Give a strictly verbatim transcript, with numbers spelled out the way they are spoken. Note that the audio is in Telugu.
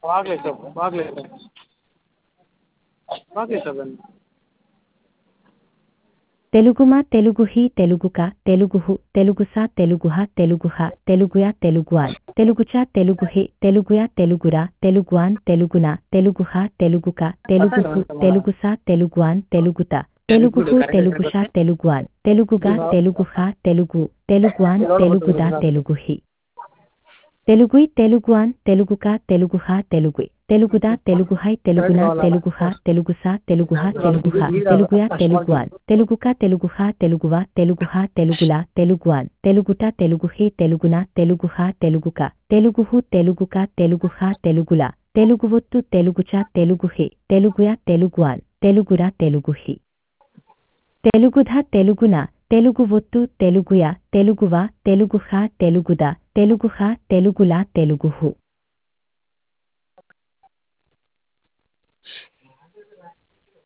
వాగలేదు సార్ వాగలేదు వాగలేదు సార్ దాన్ని తెలుగుమా తెలుగుహి తెలుగుక తెలుగుహు తెలుగుసా తెలుగుహ తెలుగుహ తెలుగుయా తెలుగువాన్ తెలుగుచా తెలుగుహి తెలుగుయా తెలుగురా తెలుగువాన్ తెలుగున తెలుగుహ తెలుగుక తెలుగుహు తెలుగుసా తెలుగువాన్ తెలుగుత తెలుగుహు తెలుగుషా తెలుగువాన్ తెలుగుగా తెలుగుహ తెలుగు తెలుగువాన్ తెలుగుదా తెలుగుహి తెలుగుయ్ తెలుగువాన్ తెలుగుక తెలుగుహ తెలుగుయ్ తెలుగుదా తెలుగుహై తెలుగున తెలుగుహ తెలుగుసా తెలుగుహ తెలుగుహ తెలుగుయా తెలుగువాన్ తెలుగుక తెలుగుహ తెలుగువ తెలుగుహ తెలుగులా తెలుగువాన్ తెలుగుట తెలుగుహి తెలుగున తెలుగుహ తెలుగుక తెలుగుహు తెలుగుక తెలుగుహ తెలుగులా తెలుగువొత్తు తెలుగుచ తెలుగుహి తెలుగుయా తెలుగువాన్ తెలుగురా తెలుగుహి తెలుగుధ తెలుగున తెలుగువొత్తు తెలుగుయా తెలుగువ తెలుగుహ తెలుగుద తెలుగుహ తెలుగులా తెలుగుహు